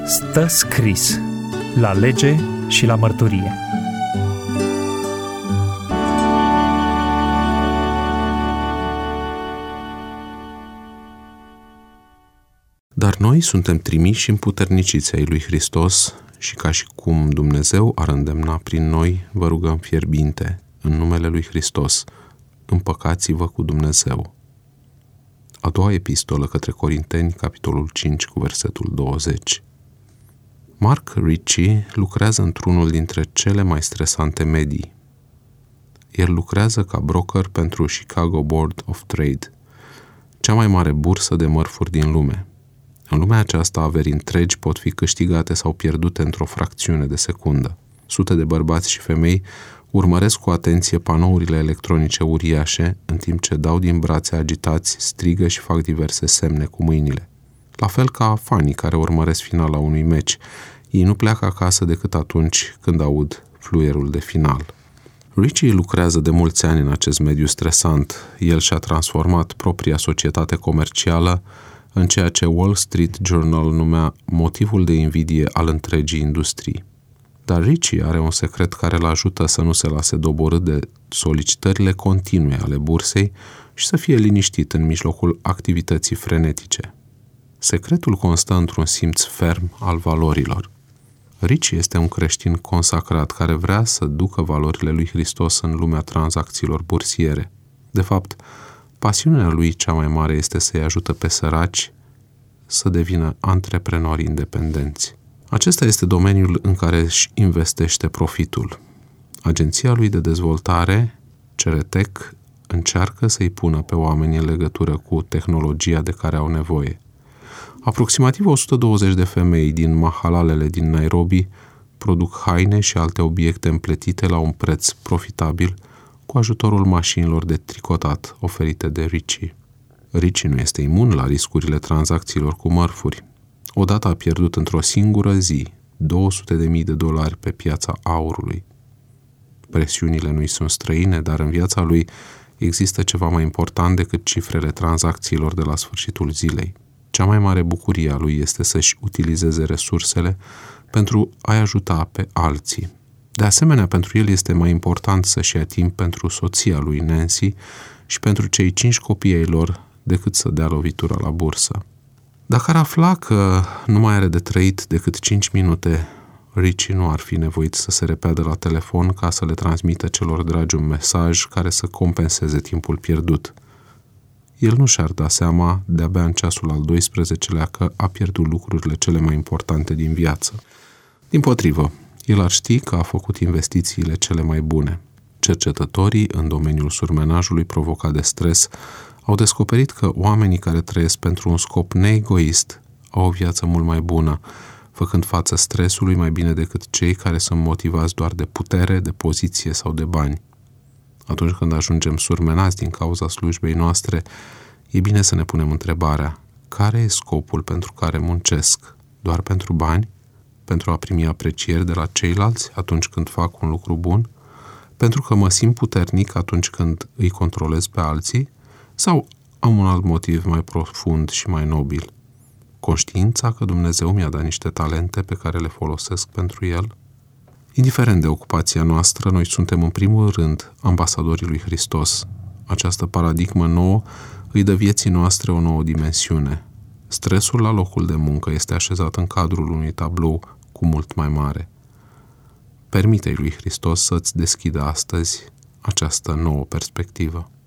Stă scris la lege și la mărturie. Dar noi suntem trimiși împuterniciți ai lui Hristos și ca și cum Dumnezeu ar îndemna prin noi, vă rugăm fierbinte, în numele lui Hristos, împăcați-vă cu Dumnezeu. A doua epistolă către Corinteni, capitolul 5, cu versetul 20. Mark Ritchie lucrează într-unul dintre cele mai stresante medii. El lucrează ca broker pentru Chicago Board of Trade, cea mai mare bursă de mărfuri din lume. În lumea aceasta, averi întregi pot fi câștigate sau pierdute într-o fracțiune de secundă. Sute de bărbați și femei urmăresc cu atenție panourile electronice uriașe, în timp ce dau din brațe agitați, strigă și fac diverse semne cu mâinile. La fel ca fanii care urmăresc finala unui meci, ei nu pleacă acasă decât atunci când aud fluierul de final. Ritchie lucrează de mulți ani în acest mediu stresant. El și-a transformat propria societate comercială în ceea ce Wall Street Journal numea motivul de invidie al întregii industrii. Dar Ritchie are un secret care îl ajută să nu se lase doborât de solicitările continue ale bursei și să fie liniștit în mijlocul activității frenetice. Secretul constă într-un simț ferm al valorilor. Ritchie este un creștin consacrat care vrea să ducă valorile lui Hristos în lumea tranzacțiilor bursiere. De fapt, pasiunea lui cea mai mare este să-i ajută pe săraci să devină antreprenori independenți. Acesta este domeniul în care își investește profitul. Agenția lui de dezvoltare, Ceretec, încearcă să-i pună pe oameni în legătură cu tehnologia de care au nevoie. Aproximativ 120 de femei din mahalalele din Nairobi produc haine și alte obiecte împletite la un preț profitabil cu ajutorul mașinilor de tricotat oferite de Ritchie. Ritchie nu este imun la riscurile tranzacțiilor cu mărfuri. Odată a pierdut într-o singură zi $200,000 pe piața aurului. Presiunile nu-i sunt străine, dar în viața lui există ceva mai important decât cifrele tranzacțiilor de la sfârșitul zilei. Cea mai mare bucurie a lui este să-și utilizeze resursele pentru a-i ajuta pe alții. De asemenea, pentru el este mai important să-și ia timp pentru soția lui Nancy și pentru cei 5 copii ai lor decât să dea lovitura la bursă. Dacă ar afla că nu mai are de trăit decât 5 minute, Ritchie nu ar fi nevoit să se repeadă la telefon ca să le transmită celor dragi un mesaj care să compenseze timpul pierdut. El nu și-ar da seama de-abia în ceasul al 12-lea că a pierdut lucrurile cele mai importante din viață. Dimpotrivă, el ar ști că a făcut investițiile cele mai bune. Cercetătorii în domeniul surmenajului provocat de stres au descoperit că oamenii care trăiesc pentru un scop neegoist au o viață mult mai bună, făcând față stresului mai bine decât cei care sunt motivați doar de putere, de poziție sau de bani. Atunci când ajungem surmenați din cauza slujbei noastre, e bine să ne punem întrebarea: care e scopul pentru care muncesc? Doar pentru bani? Pentru a primi aprecieri de la ceilalți atunci când fac un lucru bun? Pentru că mă simt puternic atunci când îi controlez pe alții? Sau am un alt motiv mai profund și mai nobil? Conștiința că Dumnezeu mi-a dat niște talente pe care le folosesc pentru El? Indiferent de ocupația noastră, noi suntem în primul rând ambasadorii lui Hristos. Această paradigmă nouă îi dă vieții noastre o nouă dimensiune. Stresul la locul de muncă este așezat în cadrul unui tablou cu mult mai mare. Permite-i lui Hristos să-ți deschidă astăzi această nouă perspectivă.